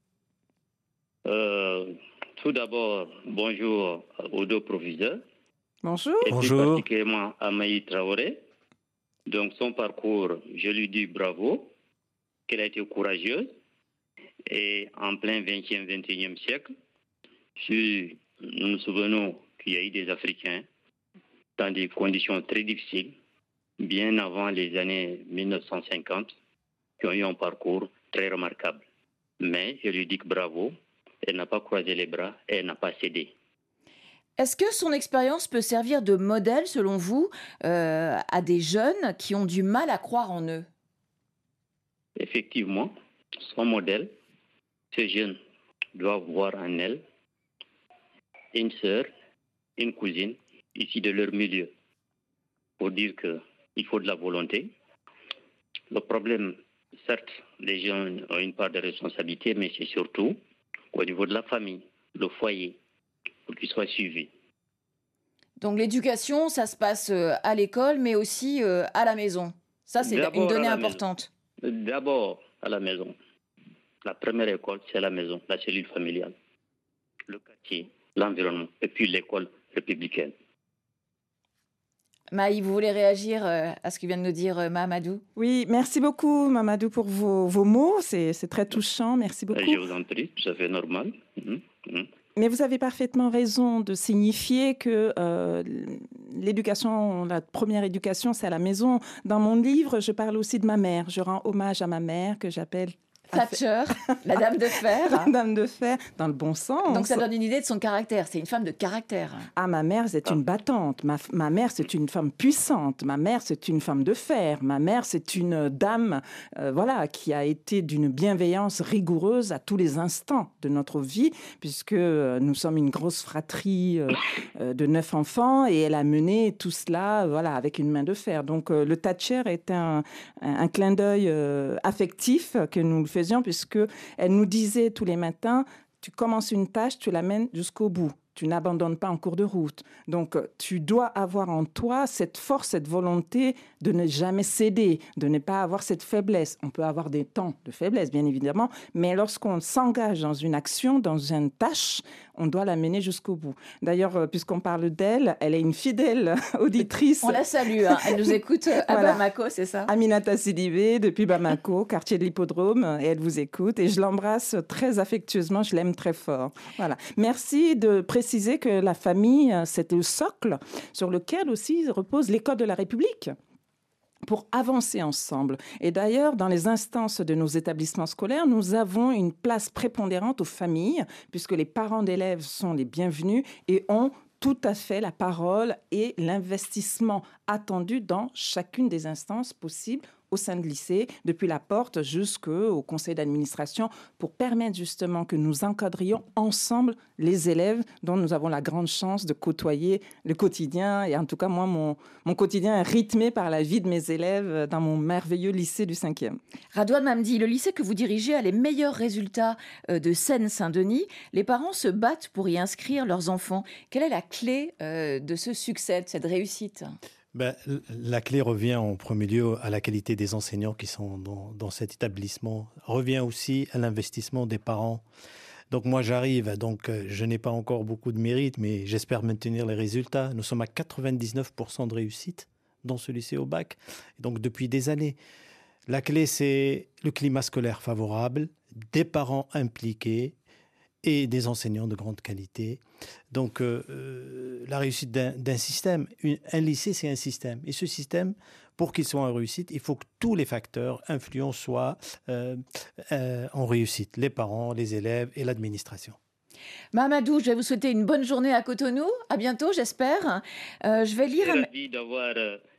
Speaker 8: Tout d'abord, bonjour aux deux professeurs.
Speaker 4: Bonjour.
Speaker 8: Et plus particulièrement à Maï Traoré. Donc son parcours, je lui dis bravo, qu'elle a été courageuse. Et en plein 20e, 21e siècle, nous nous souvenons qu'il y a eu des Africains dans des conditions très difficiles, bien avant les années 1950, qui ont eu un parcours très remarquable. Mais je lui dis que bravo, elle n'a pas croisé les bras, elle n'a pas cédé.
Speaker 3: Est-ce que son expérience peut servir de modèle, selon vous, à des jeunes qui ont du mal à croire en eux ?
Speaker 8: Effectivement, son modèle, ces jeunes doivent voir en elle une sœur, une cousine, issue de leur milieu, pour dire qu'il faut de la volonté. Le problème, certes, les jeunes ont une part de responsabilité, mais c'est surtout au niveau de la famille, le foyer, pour qu'ils soient suivis.
Speaker 3: Donc l'éducation, ça se passe à l'école, mais aussi à la maison. Ça, c'est une donnée importante.
Speaker 8: D'abord à la maison. La première école, c'est la maison, la cellule familiale, le quartier, l'environnement, et puis l'école républicaine.
Speaker 3: Maï, vous voulez réagir à ce que vient de nous dire Mahamadou ?
Speaker 4: Oui, merci beaucoup Mahamadou pour vos mots, c'est très touchant, merci beaucoup.
Speaker 8: Je vous en prie, ça fait normal.
Speaker 4: Mais vous avez parfaitement raison de signifier que l'éducation, la première éducation, c'est à la maison. Dans mon livre, je parle aussi de ma mère. Je rends hommage à ma mère que j'appelle
Speaker 3: Thatcher, la dame de fer.
Speaker 4: La dame de fer, dans le bon sens.
Speaker 3: Donc ça donne une idée de son caractère. C'est une femme de caractère.
Speaker 4: Ah, ma mère, c'est une battante. Ma mère, c'est une femme puissante. Ma mère, c'est une femme de fer. Ma mère, c'est une dame qui a été d'une bienveillance rigoureuse à tous les instants de notre vie, puisque nous sommes une grosse fratrie de 9 enfants et elle a mené tout cela avec une main de fer. Donc le Thatcher est un clin d'œil affectif que nous le faisons, puisque elle nous disait tous les matins, tu commences une tâche, tu l'amènes jusqu'au bout. Tu n'abandonnes pas en cours de route. Donc, tu dois avoir en toi cette force, cette volonté de ne jamais céder, de ne pas avoir cette faiblesse. On peut avoir des temps de faiblesse, bien évidemment, mais lorsqu'on s'engage dans une action, dans une tâche, on doit la mener jusqu'au bout. D'ailleurs, puisqu'on parle d'elle, elle est une fidèle auditrice.
Speaker 3: On la salue, hein. Elle nous écoute à Bamako, c'est ça ?
Speaker 4: Aminata Sidibé, depuis Bamako, quartier de l'Hippodrome, et elle vous écoute. Et je l'embrasse très affectueusement, je l'aime très fort. Voilà. Merci de préciser que la famille, c'est le socle sur lequel aussi repose l'école de la République, pour avancer ensemble. Et d'ailleurs, dans les instances de nos établissements scolaires, nous avons une place prépondérante aux familles, puisque les parents d'élèves sont les bienvenus et ont tout à fait la parole et l'investissement attendu dans chacune des instances possibles au sein de lycée, depuis la porte jusqu'au conseil d'administration, pour permettre justement que nous encadrions ensemble les élèves dont nous avons la grande chance de côtoyer le quotidien. Et en tout cas, moi, mon quotidien est rythmé par la vie de mes élèves dans mon merveilleux lycée du 5e.
Speaker 3: Radouane Mamdi, le lycée que vous dirigez a les meilleurs résultats de Seine-Saint-Denis. Les parents se battent pour y inscrire leurs enfants. Quelle est la clé de ce succès, de cette réussite ?
Speaker 5: La clé revient en premier lieu à la qualité des enseignants qui sont dans cet établissement, revient aussi à l'investissement des parents. Donc moi j'arrive, je n'ai pas encore beaucoup de mérite, mais j'espère maintenir les résultats. Nous sommes à 99% de réussite dans ce lycée au bac, et donc depuis des années. La clé, c'est le climat scolaire favorable, des parents impliqués et des enseignants de grande qualité. Donc, la réussite d'un système, un lycée, c'est un système. Et ce système, pour qu'il soit en réussite, il faut que tous les facteurs influents soient en réussite. Les parents, les élèves et l'administration.
Speaker 3: Mahamadou, je vais vous souhaiter une bonne journée à Cotonou. À bientôt, j'espère. Je vais lire...
Speaker 8: Je suis ravi d'avoir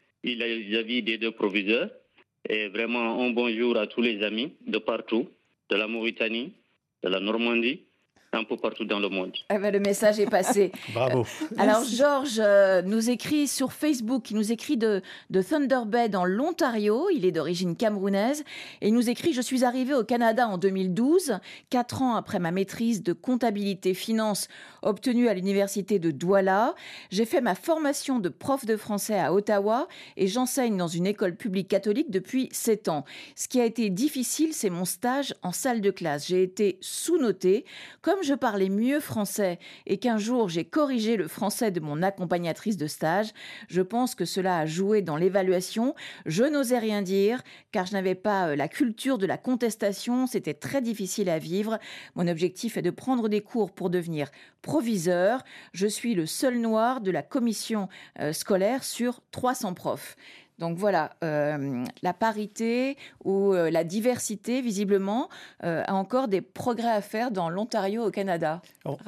Speaker 8: l'avis des deux proviseurs. Et vraiment, un bonjour à tous les amis de partout, de la Mauritanie, de la Normandie, un peu partout dans le monde.
Speaker 3: Le message est passé.
Speaker 5: Bravo.
Speaker 3: Alors, Georges nous écrit sur Facebook, il nous écrit de Thunder Bay dans l'Ontario, il est d'origine camerounaise, et il nous écrit « Je suis arrivé au Canada en 2012, 4 ans après ma maîtrise de comptabilité-finance obtenue à l'université de Douala. J'ai fait ma formation de prof de français à Ottawa et j'enseigne dans une école publique catholique depuis 7 ans. Ce qui a été difficile, c'est mon stage en salle de classe. J'ai été sous-notée. Comme je parlais mieux français et qu'un jour j'ai corrigé le français de mon accompagnatrice de stage, je pense que cela a joué dans l'évaluation. Je n'osais rien dire car je n'avais pas la culture de la contestation. C'était très difficile à vivre. Mon objectif est de prendre des cours pour devenir proviseur. Je suis le seul noir de la commission scolaire sur 300 profs. Donc voilà, la parité ou la diversité, visiblement, a encore des progrès à faire dans l'Ontario au Canada.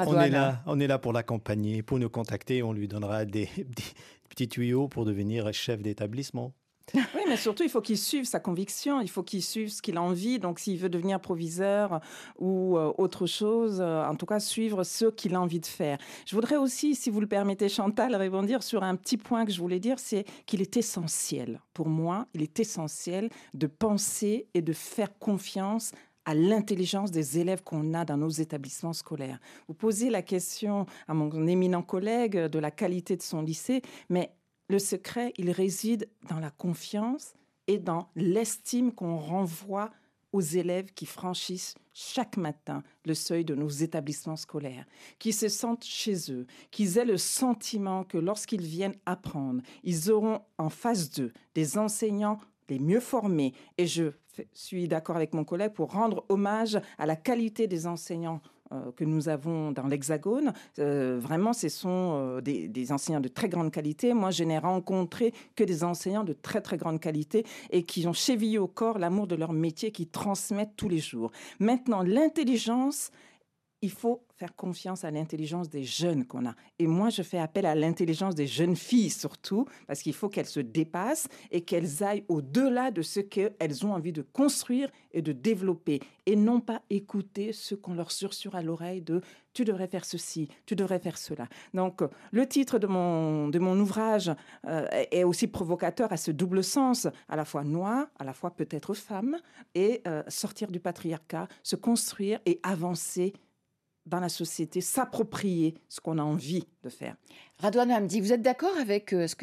Speaker 5: On est là pour l'accompagner, pour nous contacter. On lui donnera des petits tuyaux pour devenir chef d'établissement.
Speaker 4: Oui, mais surtout, il faut qu'il suive sa conviction, il faut qu'il suive ce qu'il a envie. Donc, s'il veut devenir proviseur ou autre chose, en tout cas, suivre ce qu'il a envie de faire. Je voudrais aussi, si vous le permettez, Chantal, rebondir sur un petit point que je voulais dire, c'est qu'il est essentiel, pour moi, il est essentiel de penser et de faire confiance à l'intelligence des élèves qu'on a dans nos établissements scolaires. Vous posez la question à mon éminent collègue de la qualité de son lycée, mais le secret, il réside dans la confiance et dans l'estime qu'on renvoie aux élèves qui franchissent chaque matin le seuil de nos établissements scolaires, qui se sentent chez eux, qu'ils aient le sentiment que lorsqu'ils viennent apprendre, ils auront en face d'eux des enseignants les mieux formés. Et je suis d'accord avec mon collègue pour rendre hommage à la qualité des enseignants que nous avons dans l'Hexagone. Vraiment, ce sont des enseignants de très grande qualité. Moi, je n'ai rencontré que des enseignants de très, très grande qualité et qui ont chevillé au corps l'amour de leur métier, qui transmettent tous les jours. Maintenant, l'intelligence, il faut faire confiance à l'intelligence des jeunes qu'on a. Et moi, je fais appel à l'intelligence des jeunes filles surtout, parce qu'il faut qu'elles se dépassent et qu'elles aillent au-delà de ce qu'elles ont envie de construire et de développer, et non pas écouter ce qu'on leur susurre à l'oreille de « tu devrais faire ceci, tu devrais faire cela ». Donc, le titre de mon ouvrage est aussi provocateur à ce double sens, à la fois noir, à la fois peut-être femme, et sortir du patriarcat, se construire et avancer dans la société, s'approprier ce qu'on a envie de faire.
Speaker 3: Radouane Mamdi, vous êtes d'accord avec ce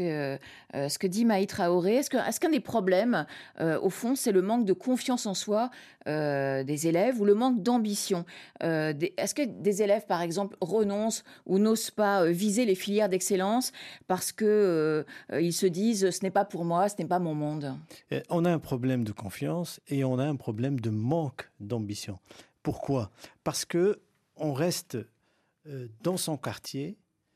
Speaker 3: que dit Maï Traoré ? Est-ce qu'un des problèmes, au fond, c'est le manque de confiance en soi des élèves ou le manque d'ambition ? Est-ce que des élèves, par exemple, renoncent ou n'osent pas viser les filières d'excellence parce qu'ils se disent « ce n'est pas pour moi, ce n'est pas mon monde ».
Speaker 5: On a un problème de confiance et on a un problème de manque d'ambition. Pourquoi ? Parce qu'on reste dans son quartier,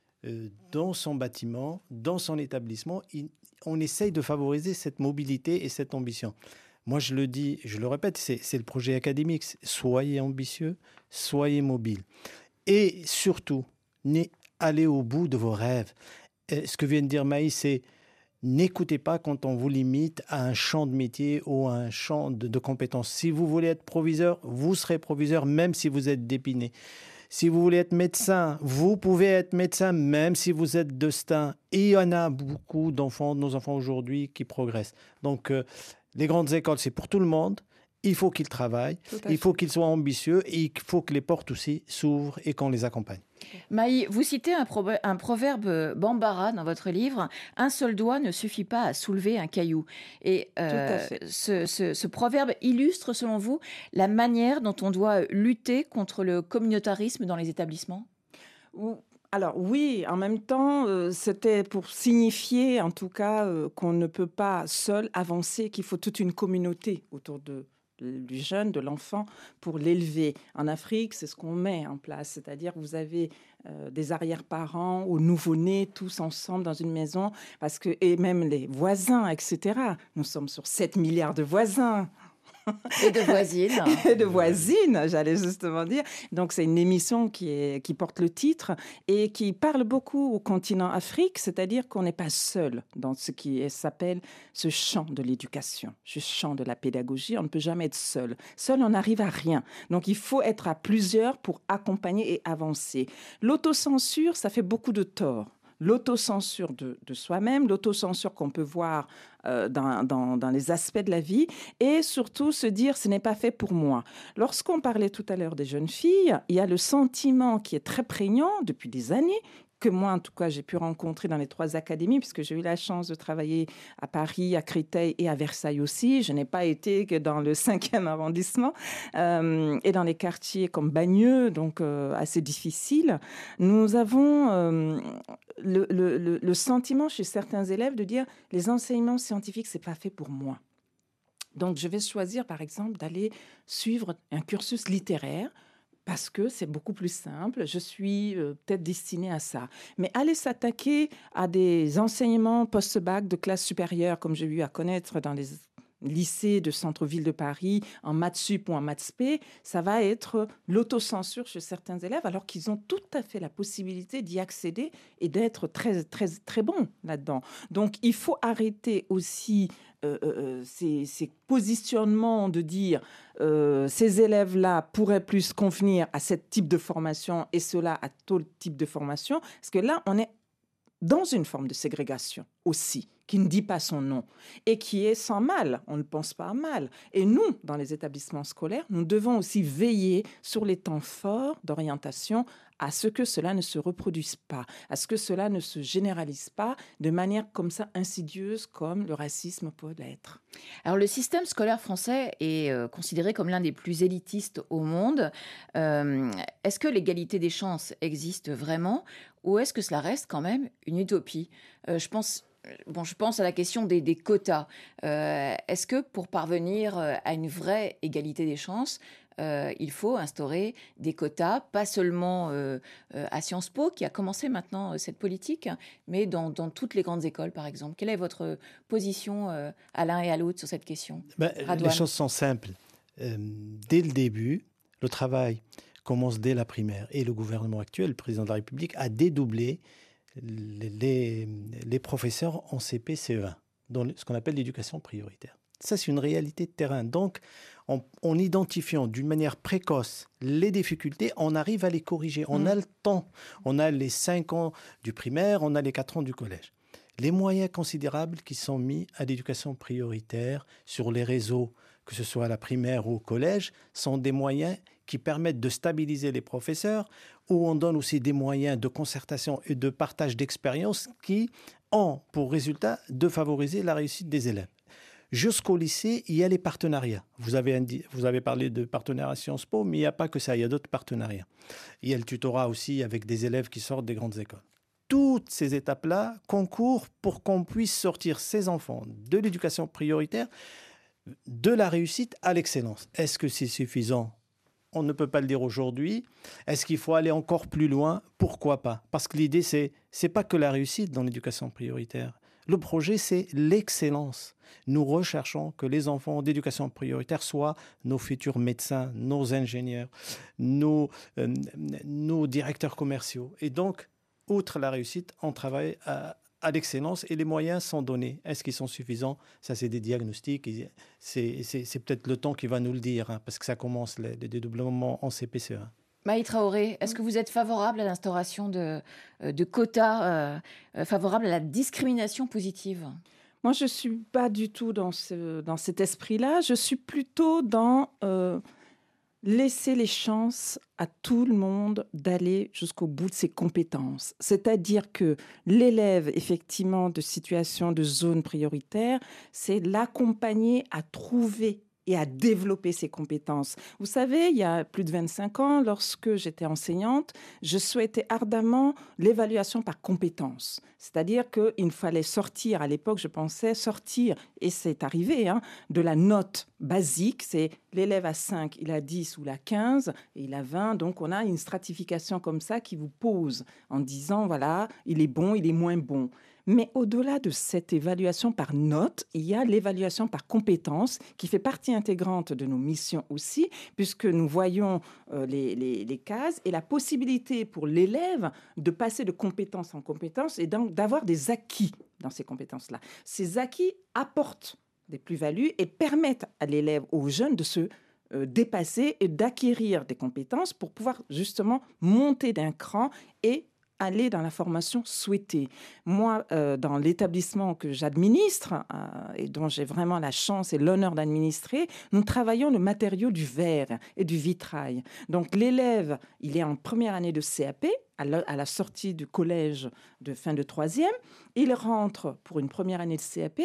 Speaker 5: dans son bâtiment, dans son établissement. On essaye de favoriser cette mobilité et cette ambition. Moi, je le dis, je le répète, c'est le projet académique. Soyez ambitieux, soyez mobiles. Et surtout, allez au bout de vos rêves. Et ce que vient de dire Maïs, c'est n'écoutez pas quand on vous limite à un champ de métier ou à un champ de compétences. Si vous voulez être proviseur, vous serez proviseur même si vous êtes d'Épinay. Si vous voulez être médecin, vous pouvez être médecin même si vous êtes de Stein. Et il y en a beaucoup d'enfants, de nos enfants aujourd'hui, qui progressent. Donc, les grandes écoles, c'est pour tout le monde. Il faut qu'ils travaillent, il faut qu'ils soient ambitieux et il faut que les portes aussi s'ouvrent et qu'on les accompagne.
Speaker 3: Maï, vous citez un proverbe bambara dans votre livre. Un seul doigt ne suffit pas à soulever un caillou. Et ce proverbe illustre, selon vous, la manière dont on doit lutter contre le communautarisme dans les établissements ?
Speaker 4: Alors oui, en même temps, c'était pour signifier en tout cas qu'on ne peut pas seul avancer, qu'il faut toute une communauté autour du jeune, de l'enfant, pour l'élever. En Afrique, c'est ce qu'on met en place, c'est-à-dire vous avez des arrière-parents ou nouveau-nés, tous ensemble dans une maison, et même les voisins, etc. Nous sommes sur 7 milliards de voisins.
Speaker 3: Et de voisines.
Speaker 4: Et de voisines, j'allais justement dire. Donc, c'est une émission qui porte le titre et qui parle beaucoup au continent Afrique, c'est-à-dire qu'on n'est pas seul dans ce qui s'appelle ce champ de l'éducation, ce champ de la pédagogie. On ne peut jamais être seul. Seul, on n'arrive à rien. Donc, il faut être à plusieurs pour accompagner et avancer. L'autocensure, ça fait beaucoup de tort. L'autocensure de soi-même, l'autocensure qu'on peut voir dans les aspects de la vie, et surtout se dire ce n'est pas fait pour moi. Lorsqu'on parlait tout à l'heure des jeunes filles, il y a le sentiment qui est très prégnant depuis des années, que moi, en tout cas, j'ai pu rencontrer dans les 3 académies, puisque j'ai eu la chance de travailler à Paris, à Créteil et à Versailles aussi. Je n'ai pas été que dans le 5e arrondissement et dans les quartiers comme Bagneux, donc assez difficiles. Nous avons le sentiment chez certains élèves de dire « les enseignements scientifiques, ce n'est pas fait pour moi ». Donc, je vais choisir, par exemple, d'aller suivre un cursus littéraire parce que c'est beaucoup plus simple, je suis peut-être destinée à ça. Mais aller s'attaquer à des enseignements post-bac de classe supérieure, comme j'ai eu à connaître dans les lycées de centre-ville de Paris, en maths sup ou en maths spé, ça va être l'autocensure chez certains élèves, alors qu'ils ont tout à fait la possibilité d'y accéder et d'être très, très, très bons là-dedans. Donc, il faut arrêter aussi ces positionnements de dire ces élèves-là pourraient plus convenir à ce type de formation et ceux-là à tel type de formation, parce que là, on est dans une forme de ségrégation aussi, qui ne dit pas son nom et qui est sans mal, on ne pense pas à mal. Et nous, dans les établissements scolaires, nous devons aussi veiller sur les temps forts d'orientation à ce que cela ne se reproduise pas, à ce que cela ne se généralise pas de manière comme ça insidieuse comme le racisme peut l'être.
Speaker 3: Alors le système scolaire français est considéré comme l'un des plus élitistes au monde. Est-ce que l'égalité des chances existe vraiment ou est-ce que cela reste quand même une utopie ? Je pense à la question des quotas. Est-ce que pour parvenir à une vraie égalité des chances, il faut instaurer des quotas, pas seulement à Sciences Po, qui a commencé maintenant cette politique, mais dans toutes les grandes écoles, par exemple. Quelle est votre position à l'un et à l'autre sur cette question ?
Speaker 5: Les choses sont simples. Dès le début, le travail commence dès la primaire. Et le gouvernement actuel, le président de la République, a dédoublé les professeurs en CP, CE1, dans ce qu'on appelle l'éducation prioritaire. Ça, c'est une réalité de terrain. Donc, en identifiant d'une manière précoce les difficultés, on arrive à les corriger. On a le temps. On a les 5 ans du primaire, on a les 4 ans du collège. Les moyens considérables qui sont mis à l'éducation prioritaire sur les réseaux, que ce soit à la primaire ou au collège, sont des moyens qui permettent de stabiliser les professeurs, où on donne aussi des moyens de concertation et de partage d'expériences qui ont pour résultat de favoriser la réussite des élèves. Jusqu'au lycée, il y a les partenariats. Vous avez parlé de partenariat Sciences Po, mais il n'y a pas que ça, il y a d'autres partenariats. Il y a le tutorat aussi avec des élèves qui sortent des grandes écoles. Toutes ces étapes-là concourent pour qu'on puisse sortir ces enfants de l'éducation prioritaire, de la réussite à l'excellence. Est-ce que c'est suffisant ? On ne peut pas le dire aujourd'hui. Est-ce qu'il faut aller encore plus loin ? Pourquoi pas ? Parce que l'idée, c'est pas que la réussite dans l'éducation prioritaire. Le projet, c'est l'excellence. Nous recherchons que les enfants d'éducation prioritaire soient nos futurs médecins, nos ingénieurs, nos directeurs commerciaux. Et donc, outre la réussite, on travaille à l'excellence et les moyens sont donnés. Est-ce qu'ils sont suffisants? Ça, c'est des diagnostics. C'est peut-être le temps qui va nous le dire, hein, parce que ça commence le dédoublement en CP-CE1.
Speaker 3: Maï Traoré, est-ce que vous êtes favorable à l'instauration de quotas, favorable à la discrimination positive?
Speaker 4: Moi, je ne suis pas du tout dans cet esprit-là. Je suis plutôt dans laisser les chances à tout le monde d'aller jusqu'au bout de ses compétences. C'est-à-dire que l'élève, effectivement, de situation de zone prioritaire, c'est l'accompagner à trouver et à développer ses compétences. Vous savez, il y a plus de 25 ans, lorsque j'étais enseignante, je souhaitais ardemment l'évaluation par compétences. C'est-à-dire qu'il fallait sortir, à l'époque, je pensais sortir, et c'est arrivé, de la note basique, c'est l'élève a 5, il a 10 ou il a 15, et il a 20, donc on a une stratification comme ça qui vous pose en disant, voilà, il est bon, il est moins bon. Mais au-delà de cette évaluation par note, il y a l'évaluation par compétence qui fait partie intégrante de nos missions aussi, puisque nous voyons les cases et la possibilité pour l'élève de passer de compétence en compétence et donc d'avoir des acquis dans ces compétences-là. Ces acquis apportent des plus-values et permettent à l'élève, aux jeunes, de se dépasser et d'acquérir des compétences pour pouvoir justement monter d'un cran et aller dans la formation souhaitée. Moi, dans l'établissement que j'administre et dont j'ai vraiment la chance et l'honneur d'administrer, nous travaillons le matériau du verre et du vitrail. Donc l'élève, il est en première année de CAP, à la sortie du collège de fin de troisième. Il rentre pour une première année de CAP.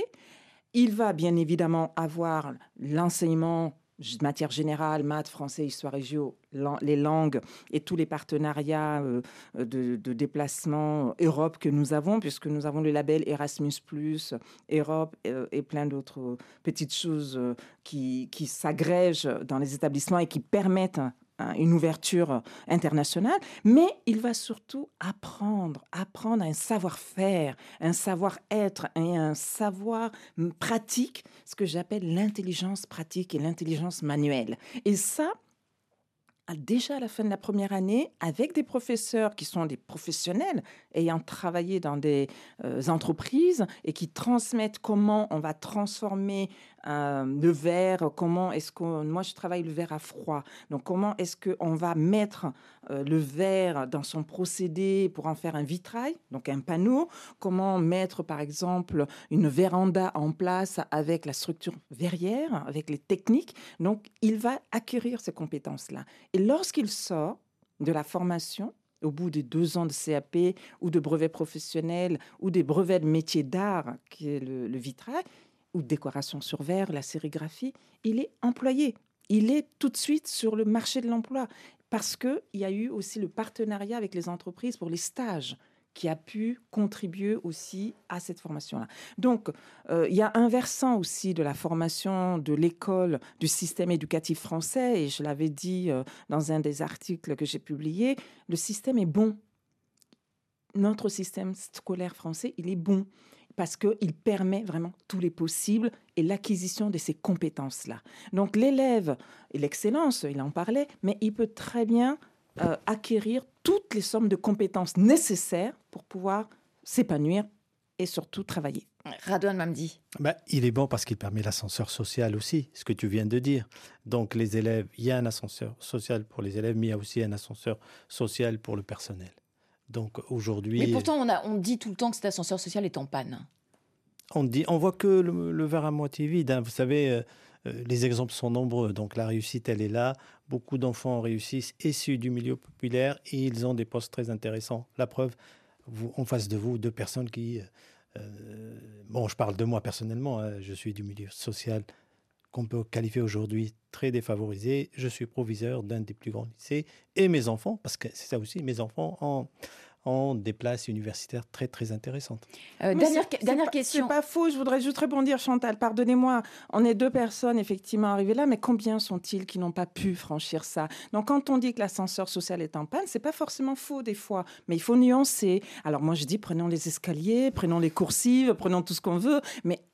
Speaker 4: Il va bien évidemment avoir l'enseignement matière générale, maths, français, histoire et géo, les langues et tous les partenariats de déplacement Europe que nous avons, puisque nous avons le label Erasmus+, Europe et plein d'autres petites choses qui s'agrègent dans les établissements et qui permettent une ouverture internationale, mais il va surtout apprendre un savoir-faire, un savoir-être et un savoir pratique, ce que j'appelle l'intelligence pratique et l'intelligence manuelle. Et ça, déjà à la fin de la première année, avec des professeurs qui sont des professionnels ayant travaillé dans des entreprises et qui transmettent comment on va transformer le verre, comment est-ce que... Moi, je travaille le verre à froid. Donc, comment est-ce qu'on va mettre le verre dans son procédé pour en faire un vitrail, donc un panneau. Comment mettre, par exemple, une véranda en place avec la structure verrière, avec les techniques. Donc, il va acquérir ces compétences-là. Et lorsqu'il sort de la formation, au bout des 2 ans de CAP ou de brevet professionnel ou des brevets de métier d'art, qui est le vitrail, ou décoration sur verre, la sérigraphie, il est employé. Il est tout de suite sur le marché de l'emploi parce qu'il y a eu aussi le partenariat avec les entreprises pour les stages qui a pu contribuer aussi à cette formation-là. Donc, il y a un versant aussi de la formation de l'école du système éducatif français, et je l'avais dit dans un des articles que j'ai publiés, le système est bon. Notre système scolaire français, il est bon parce qu'il permet vraiment tous les possibles et l'acquisition de ces compétences-là. Donc, l'élève, et l'excellence, il en parlait, mais il peut très bien acquérir toutes les sommes de compétences nécessaires pour pouvoir s'épanouir et surtout travailler.
Speaker 3: Radouane Mamdi.
Speaker 5: Il est bon parce qu'il permet l'ascenseur social aussi, ce que tu viens de dire. Donc les élèves, il y a un ascenseur social pour les élèves, mais il y a aussi un ascenseur social pour le personnel. Donc aujourd'hui...
Speaker 3: Mais pourtant, on dit tout le temps que cet ascenseur social est en panne.
Speaker 5: On voit que le verre à moitié vide. Vous savez... les exemples sont nombreux, donc la réussite, elle est là. Beaucoup d'enfants réussissent, issus du milieu populaire, et ils ont des postes très intéressants. La preuve, en face de vous, 2 personnes qui... je parle de moi personnellement, je suis du milieu social qu'on peut qualifier aujourd'hui très défavorisé. Je suis proviseur d'un des plus grands lycées, et mes enfants, parce que c'est ça aussi, mes enfants ont des places universitaires très, très intéressantes.
Speaker 3: Dernière question.
Speaker 4: C'est pas faux, je voudrais juste rebondir, Chantal, pardonnez-moi. On est 2 personnes, effectivement, arrivées là, mais combien sont-ils qui n'ont pas pu franchir ça? Donc, quand on dit que l'ascenseur social est en panne, c'est pas forcément faux des fois, mais il faut nuancer. Alors, moi, je dis, prenons les escaliers, prenons les coursives, prenons tout ce qu'on veut, mais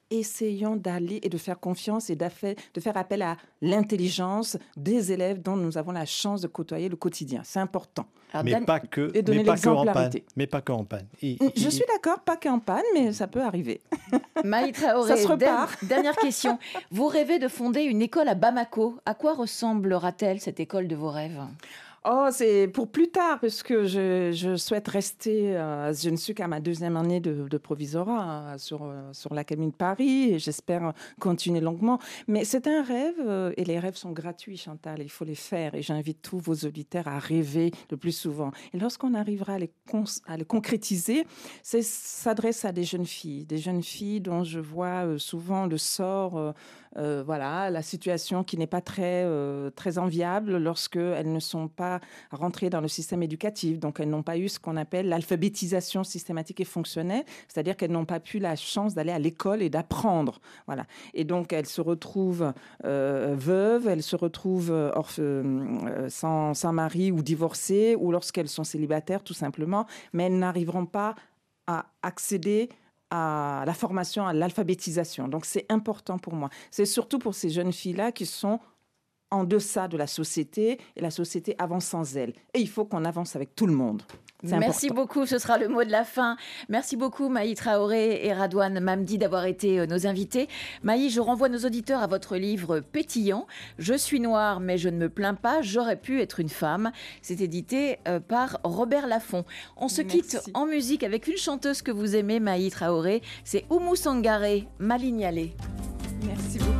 Speaker 4: essayons d'aller et de faire confiance et de faire appel à l'intelligence des élèves dont nous avons la chance de côtoyer le quotidien. C'est important.
Speaker 5: Mais pas que en panne.
Speaker 4: Je suis d'accord, pas qu'en panne, mais ça peut arriver.
Speaker 3: Maï Traoré,
Speaker 4: ça se repart.
Speaker 3: Dernière question. Vous rêvez de fonder une école à Bamako. À quoi ressemblera-t-elle cette école de vos rêves ?
Speaker 4: Oh, c'est pour plus tard, parce que je souhaite rester. Je ne suis qu'à ma 2e année de provisorat sur l'Académie de Paris et j'espère continuer longuement. Mais c'est un rêve et les rêves sont gratuits, Chantal. Il faut les faire et j'invite tous vos auditeurs à rêver le plus souvent. Et lorsqu'on arrivera à les concrétiser, ça s'adresse à des jeunes filles dont je vois souvent le sort. La situation qui n'est pas très enviable lorsqu'elles ne sont pas rentrées dans le système éducatif. Donc, elles n'ont pas eu ce qu'on appelle l'alphabétisation systématique et fonctionnelle, c'est-à-dire qu'elles n'ont pas pu la chance d'aller à l'école et d'apprendre. Voilà. Et donc, elles se retrouvent veuves, elles se retrouvent sans mari ou divorcées, ou lorsqu'elles sont célibataires, tout simplement, mais elles n'arriveront pas à accéder à la formation, à l'alphabétisation. Donc, c'est important pour moi. C'est surtout pour ces jeunes filles-là qui sont en deçà de la société et la société avance sans elles. Et il faut qu'on avance avec tout le monde.
Speaker 3: Merci beaucoup, ce sera le mot de la fin. Merci beaucoup Maï Traoré et Radouane Mamdi d'avoir été nos invités. Maï, je renvoie nos auditeurs à votre livre pétillant. Je suis noire mais je ne me plains pas, j'aurais pu être une femme. C'est édité par Robert Laffont. On se quitte en musique avec une chanteuse que vous aimez, Maï Traoré. C'est Oumou Sangaré, Malignalé.
Speaker 4: Merci beaucoup.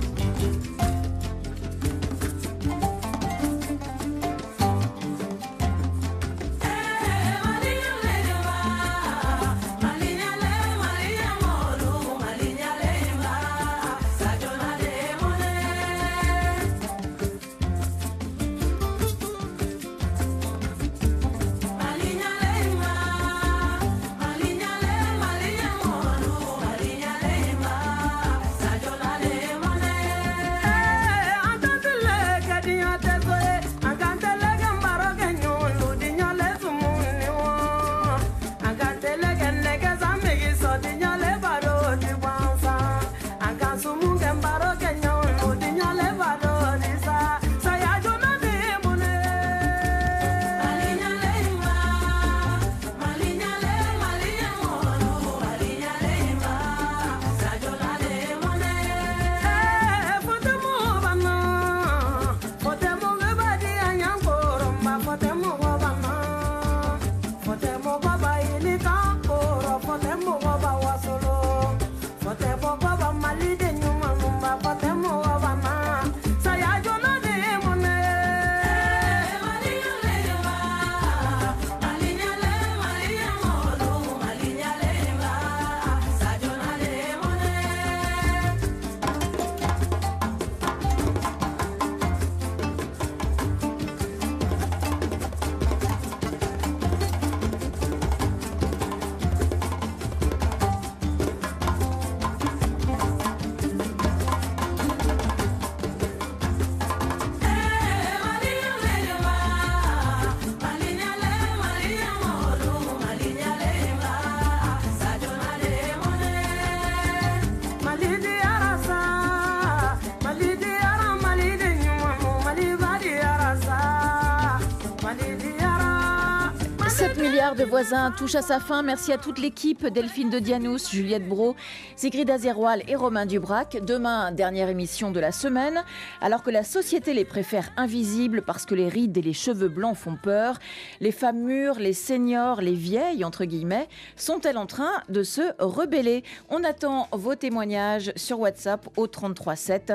Speaker 3: De voisins touche à sa fin. Merci à toute l'équipe, Delphine de Dianous, Juliette Brault, Sigrid Azéroal et Romain Dubrac. Demain, dernière émission de la semaine. Alors que la société les préfère invisibles parce que les rides et les cheveux blancs font peur, les femmes mûres, les seniors, les vieilles, entre guillemets, sont-elles en train de se rebeller ? On attend vos témoignages sur WhatsApp au 33 7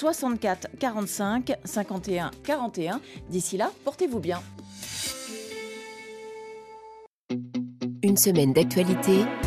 Speaker 3: 64 45 51 41. D'ici là, portez-vous bien.
Speaker 9: Une semaine d'actualité